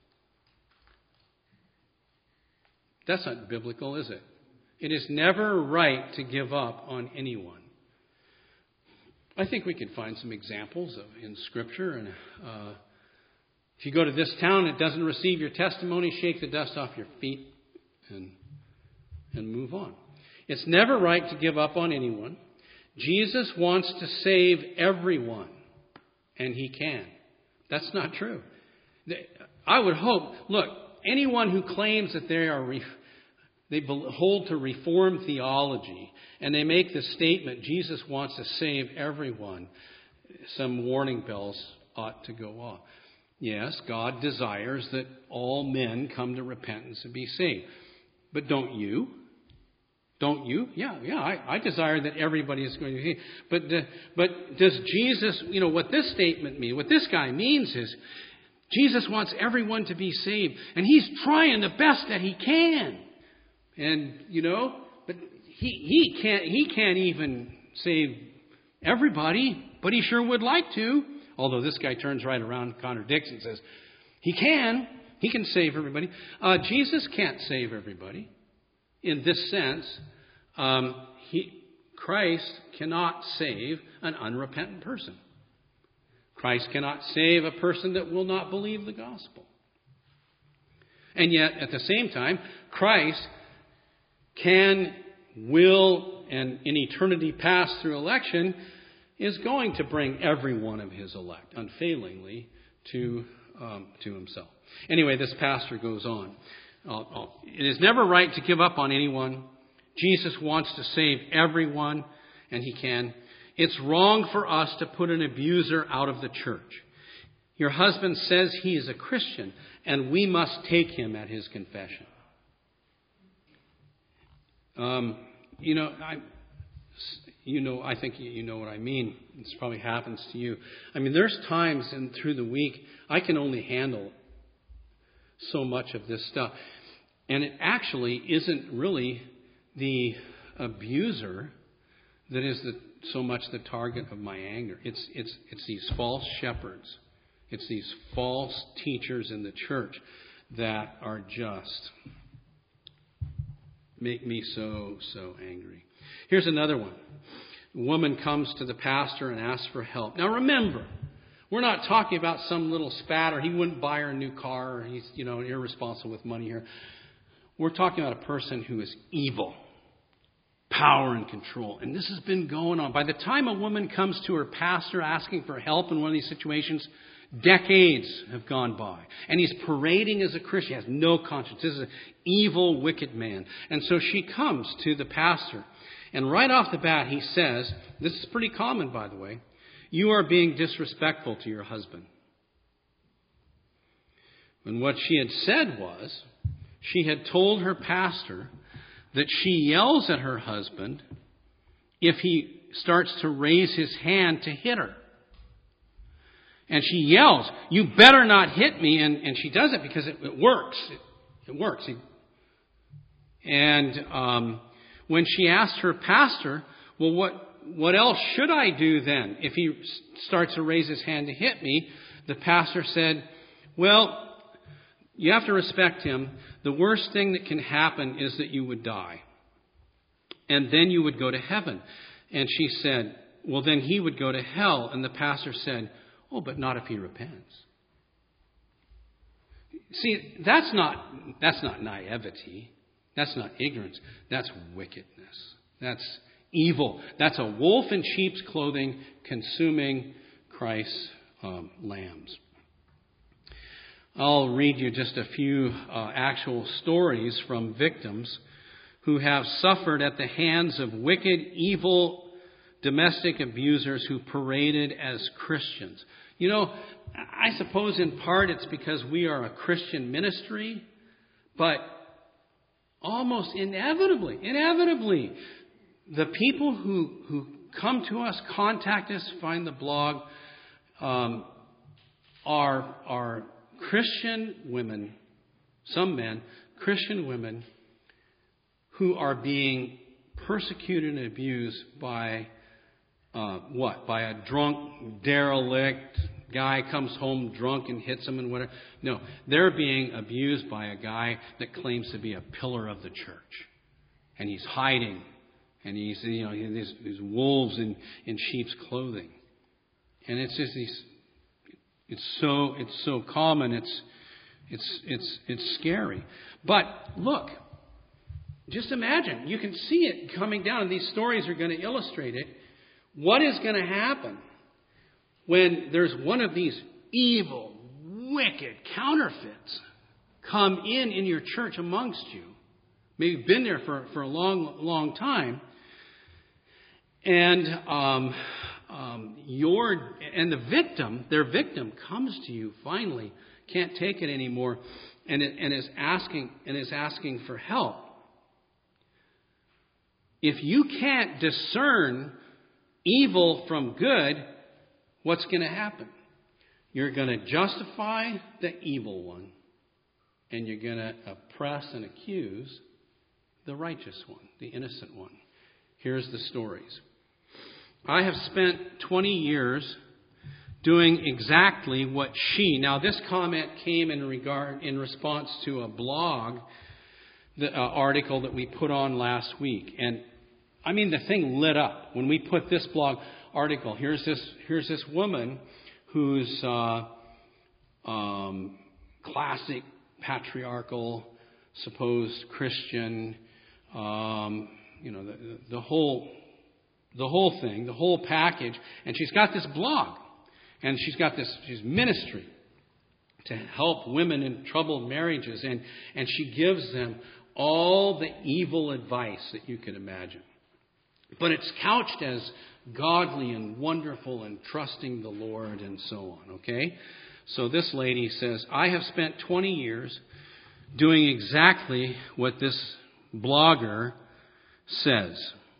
That's not biblical, is it? It is never right to give up on anyone. I think we can find some examples in Scripture. And if you go to this town and it doesn't receive your testimony, shake the dust off your feet and move on. It's never right to give up on anyone. Jesus wants to save everyone, and He can. That's not true. I would hope, look, anyone who claims that they hold to Reformed theology and they make the statement, Jesus wants to save everyone, some warning bells ought to go off. Yes, God desires that all men come to repentance and be saved. But don't you? Don't you? Yeah, I desire that everybody is going to be saved. But does Jesus, what this statement means, what this guy means is, Jesus wants everyone to be saved, and He's trying the best that He can. And, but he can't even save everybody, but He sure would like to. Although this guy turns right around and contradicts and says, He can save everybody. Jesus can't save everybody. In this sense, Christ cannot save an unrepentant person. Christ cannot save a person that will not believe the gospel. And yet, at the same time, Christ can, will, and in eternity past through election, is going to bring every one of His elect unfailingly to Himself. Anyway, this pastor goes on. It is never right to give up on anyone. Jesus wants to save everyone, and He can. It's wrong for us to put an abuser out of the church. Your husband says he is a Christian, and we must take him at his confession. I think you know what I mean. This probably happens to you. There's times through the week I can only handle so much of this stuff. And it actually isn't really the abuser that is so much the target of my anger. It's these false shepherds. It's these false teachers in the church that are just make me so angry. Here's another one. A woman comes to the pastor and asks for help. Now remember, we're not talking about some little spatter. He wouldn't buy her a new car. Or he's, irresponsible with money here. We're talking about a person who is evil, power and control. And this has been going on. By the time a woman comes to her pastor asking for help in one of these situations, Decades have gone by. And he's parading as a Christian. He has no conscience. This is an evil, wicked man. And so she comes to the pastor. And right off the bat, he says, this is pretty common, by the way, you are being disrespectful to your husband. And what she had said was, she had told her pastor that she yells at her husband if he starts to raise his hand to hit her. And she yells, you better not hit me. And she does it because it works. It works. And when she asked her pastor, well, what else should I do then if he starts to raise his hand to hit me? The pastor said, well, you have to respect him. The worst thing that can happen is that you would die. And then you would go to heaven. And she said, well, then he would go to hell. And the pastor said, oh, but not if he repents. See, that's not naivety. That's not ignorance. That's wickedness. That's evil. That's a wolf in sheep's clothing consuming Christ's lambs. I'll read you just a few actual stories from victims who have suffered at the hands of wicked, evil domestic abusers who paraded as Christians. You know, I suppose in part it's because we are a Christian ministry, but almost inevitably, the people who come to us, contact us, find the blog, are Christian women, some men, Christian women who are being persecuted and abused by by a drunk, derelict guy comes home drunk and hits them and whatever. No, they're being abused by a guy that claims to be a pillar of the church. And he's hiding. And he's, these wolves in sheep's clothing. And it's just it's so common. It's scary. But look, just imagine. You can see it coming down, and these stories are going to illustrate it. What is going to happen when there's one of these evil, wicked counterfeits come in your church amongst you? Maybe you've been there for a long time. And their victim comes to you finally, can't take it anymore, and is asking for help. If you can't discern evil from good, what's going to happen? You're going to justify the evil one, and you're going to oppress and accuse the righteous one, the innocent one. Here's the stories. I have spent 20 years doing exactly what now this comment came in response to a blog article that we put on last week. And I mean, the thing lit up when we put this blog article. Here's this woman who's classic patriarchal, supposed Christian, the whole thing, the whole package. And she's got this blog, and she's ministry to help women in troubled marriages, and she gives them all the evil advice that you can imagine. But it's couched as godly and wonderful and trusting the Lord and so on, okay? So this lady says, I have spent 20 years doing exactly what this blogger says.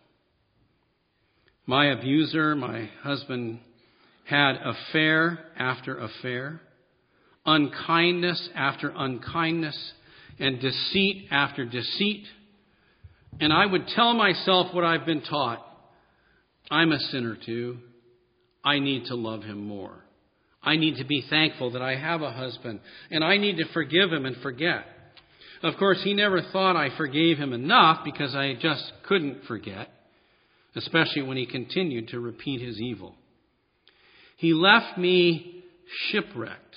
My abuser, my husband, had affair after affair, unkindness after unkindness, and deceit after deceit. And I would tell myself what I've been taught. I'm a sinner too. I need to love him more. I need to be thankful that I have a husband. And I need to forgive him and forget. Of course, he never thought I forgave him enough because I just couldn't forget. Especially when he continued to repeat his evil. He left me shipwrecked.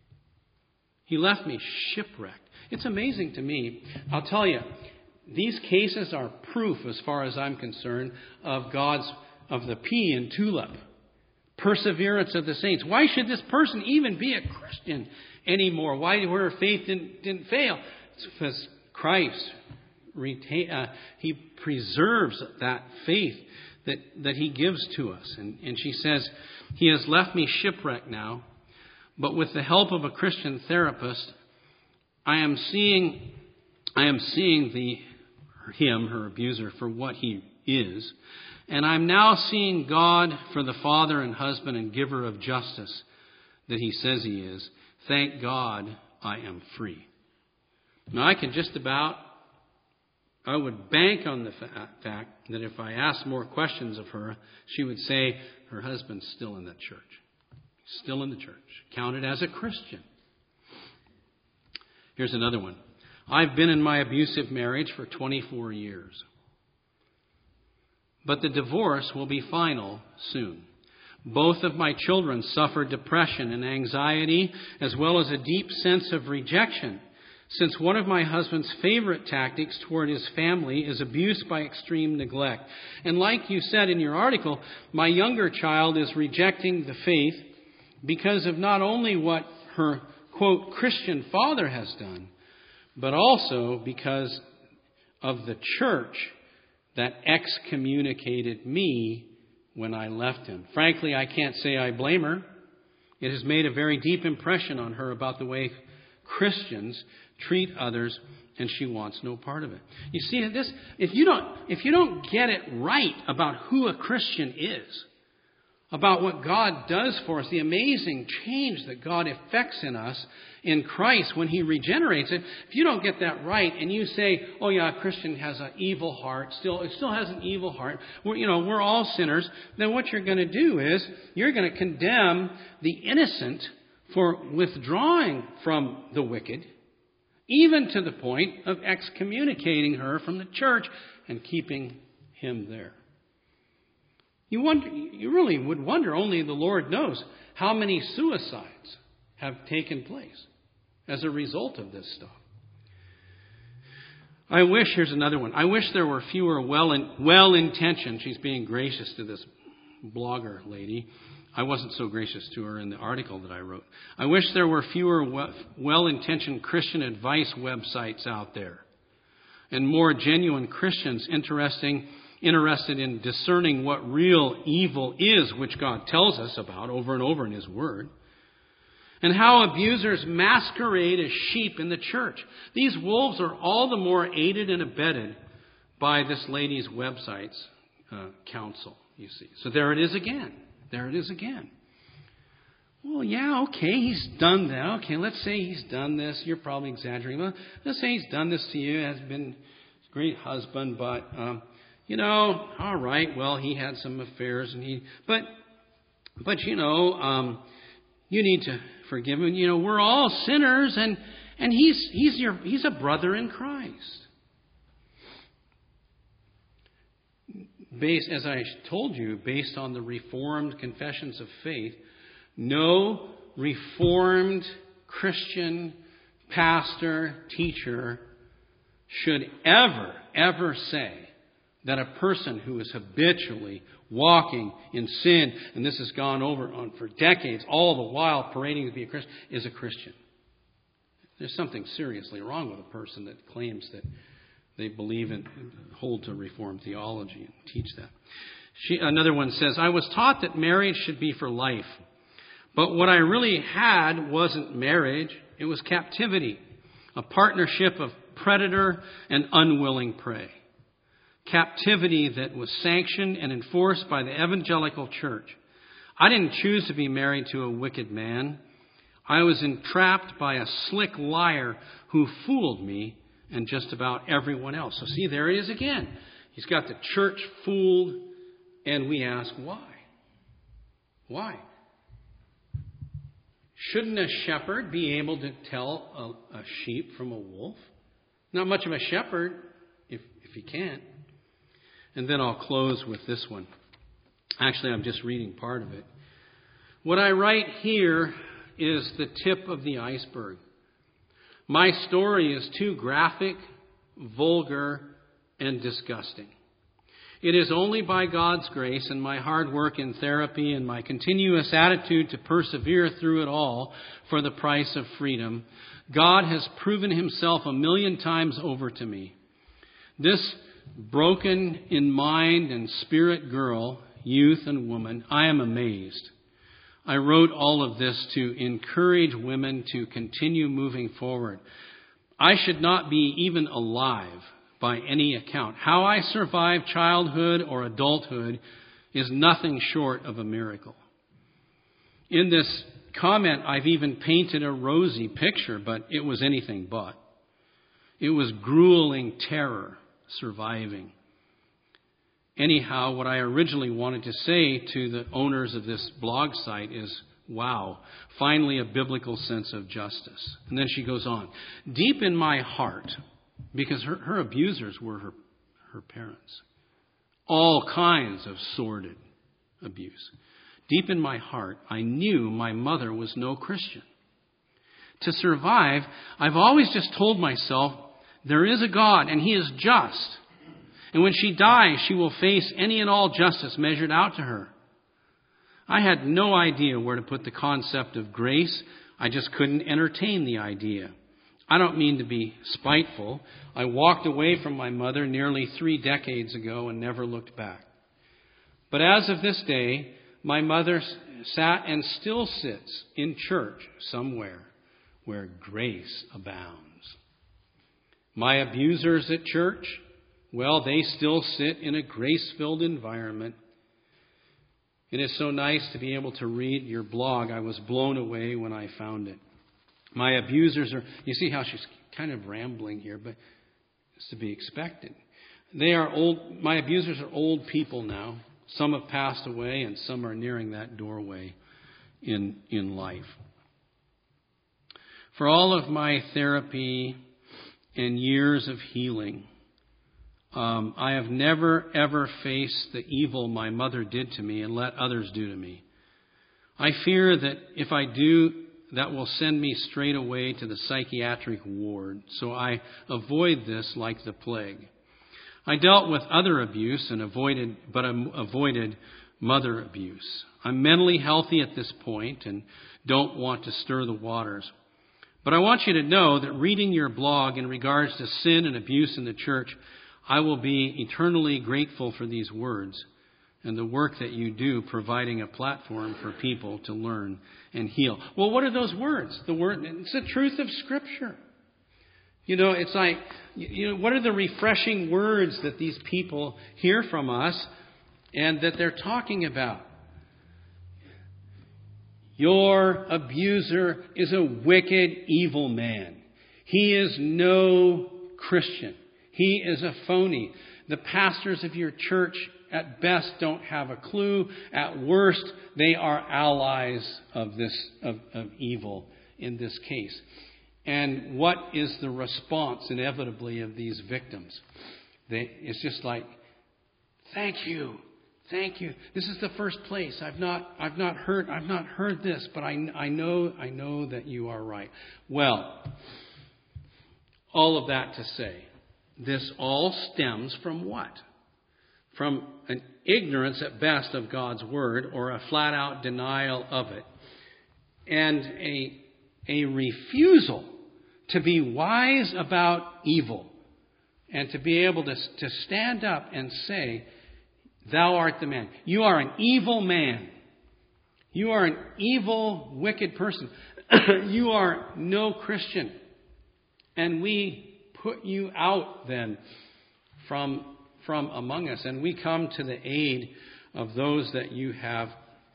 It's amazing to me. I'll tell you, these cases are proof, as far as I'm concerned, of the P in tulip. perseverance of the saints. Why should this person even be a Christian anymore? Why her faith didn't fail? It's because Christ, He preserves that faith that He gives to us. And she says, He has left me shipwrecked now, but with the help of a Christian therapist, I am seeing her abuser, for what he is. And I'm now seeing God for the father and husband and giver of justice that He says He is. Thank God I am free. Now I would bank on the fact that if I asked more questions of her, she would say her husband's still in that church. He's still in the church, counted as a Christian. Here's another one. I've been in my abusive marriage for 24 years. But the divorce will be final soon. Both of my children suffer depression and anxiety, as well as a deep sense of rejection, since one of my husband's favorite tactics toward his family is abuse by extreme neglect. And like you said in your article, my younger child is rejecting the faith because of not only what her, quote, Christian father has done, but also because of the church that excommunicated me when I left him. Frankly, I can't say I blame her. It has made a very deep impression on her about the way Christians treat others, and she wants no part of it. You see, this, if you don't get it right about who a Christian is, about what God does for us, the amazing change that God effects in us in Christ when He regenerates it, if you don't get that right and you say, oh yeah, a Christian has an evil heart, it still has an evil heart, we're all sinners, then what you're going to do is you're going to condemn the innocent for withdrawing from the wicked, even to the point of excommunicating her from the church and keeping him there. You really would wonder, only the Lord knows, how many suicides have taken place as a result of this stuff. Here's another one. I wish there were fewer well-intentioned, she's being gracious to this blogger lady. I wasn't so gracious to her in the article that I wrote. I wish there were fewer well-intentioned Christian advice websites out there, and more genuine Christians interested in discerning what real evil is, which God tells us about over and over in His Word, and how abusers masquerade as sheep in the church. These wolves are all the more aided and abetted by this lady's website's counsel, you see. So there it is again. Well, yeah, okay, he's done that. Okay, let's say he's done this. You're probably exaggerating. Well, let's say he's done this to you, has been a great husband, but all right, well, he had some affairs, but you need to forgive him. We're all sinners, and he's a brother in Christ. As I told you, based on the Reformed Confessions of Faith, no Reformed Christian pastor, teacher should ever say that a person who is habitually walking in sin, and this has gone on for decades, all the while parading to be a Christian, is a Christian. There's something seriously wrong with a person that claims that they believe and hold to Reformed theology and teach that. Another one says, I was taught that marriage should be for life. But what I really had wasn't marriage. It was captivity. A partnership of predator and unwilling prey. Captivity that was sanctioned and enforced by the evangelical church. I didn't choose to be married to a wicked man. I was entrapped by a slick liar who fooled me and just about everyone else. So see, there it is again. He's got the church fooled, and we ask why? Why? Shouldn't a shepherd be able to tell a sheep from a wolf? Not much of a shepherd if he can't. And then I'll close with this one. Actually, I'm just reading part of it. What I write here is the tip of the iceberg. My story is too graphic, vulgar, and disgusting. It is only by God's grace and my hard work in therapy and my continuous attitude to persevere through it all for the price of freedom, God has proven himself 1,000,000 times over to me. This broken in mind and spirit girl, youth and woman, I am amazed. I wrote all of this to encourage women to continue moving forward. I should not be even alive by any account. How I survived childhood or adulthood is nothing short of a miracle. In this comment, I've even painted a rosy picture, but it was anything but. It was grueling terror surviving. Anyhow, what I originally wanted to say to the owners of this blog site is, wow, finally a biblical sense of justice. And then she goes on, deep in my heart, because her abusers were her parents, all kinds of sordid abuse. Deep in my heart, I knew my mother was no Christian. To survive, I've always just told myself, there is a God and he is just. And when she dies, she will face any and all justice measured out to her. I had no idea where to put the concept of grace. I just couldn't entertain the idea. I don't mean to be spiteful. I walked away from my mother nearly 3 decades ago and never looked back. But as of this day, my mother sat and still sits in church somewhere where grace abounds. My abusers at church, well, they still sit in a grace-filled environment. It is so nice to be able to read your blog. I was blown away when I found it. My abusers are, you see how she's kind of rambling here, but it's to be expected. They are old, my abusers are old people now. Some have passed away and some are nearing that doorway in life. For all of my therapy and years of healing, I have never, ever faced the evil my mother did to me and let others do to me. I fear that if I do, that will send me straight away to the psychiatric ward. So I avoid this like the plague. I dealt with other abuse and avoided mother abuse. I'm mentally healthy at this point and don't want to stir the waters. But I want you to know that reading your blog in regards to sin and abuse in the church, I will be eternally grateful for these words and the work that you do providing a platform for people to learn and heal. Well, what are those words? It's the truth of Scripture. You know, it's like, what are the refreshing words that these people hear from us and that they're talking about? Your abuser is a wicked, evil man. He is no Christian. He is a phony. The pastors of your church at best don't have a clue. At worst, they are allies of evil in this case. And what is the response inevitably of these victims? It's just like, thank you. Thank you. This is the first place. I've not heard this, but I know that you are right. Well, all of that to say, this all stems from what? From an ignorance at best of God's word or a flat out denial of it. And a refusal to be wise about evil and to be able to stand up and say, thou art the man. You are an evil man. You are an evil, wicked person. You are no Christian. And we put you out then from among us. And we come to the aid of those that you have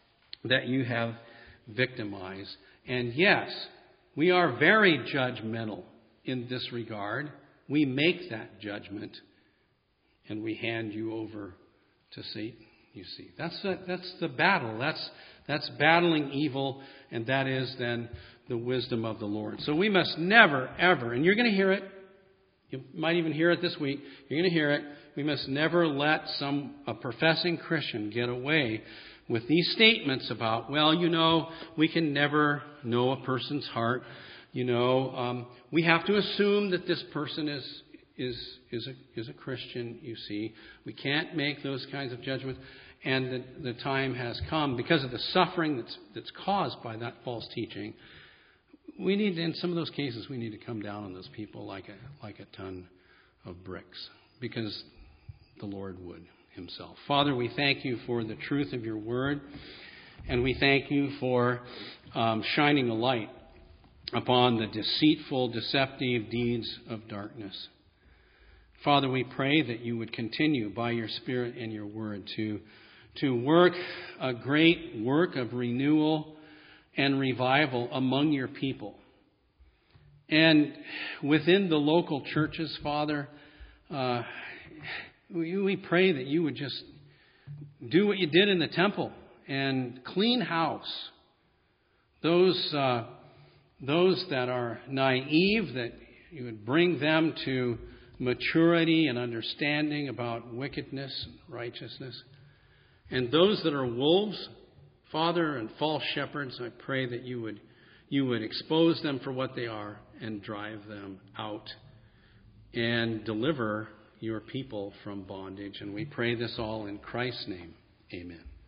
victimized. And yes, we are very judgmental in this regard. We make that judgment and we hand you over to Satan. You see, that's the battle. That's battling evil, and that is then the wisdom of the Lord. So we must never, ever, and you're going to hear it. You might even hear it this week. You're going to hear it. We must never let a professing Christian get away with these statements about, well, we can never know a person's heart. We have to assume that this person is a Christian, you see. We can't make those kinds of judgments. And the time has come, because of the suffering that's caused by that false teaching, we need, in some of those cases, we need to come down on those people like a ton of bricks, because the Lord would himself. Father, we thank you for the truth of your word, and we thank you for shining a light upon the deceitful, deceptive deeds of darkness. Father, we pray that you would continue by your Spirit and your word to work a great work of renewal and revival among your people. And within the local churches, Father, we pray that you would just do what you did in the temple and clean house. Those that are naive, that you would bring them to maturity and understanding about wickedness and righteousness. And those that are wolves, Father, and false shepherds, I pray that you would expose them for what they are and drive them out and deliver your people from bondage. And we pray this all in Christ's name. Amen.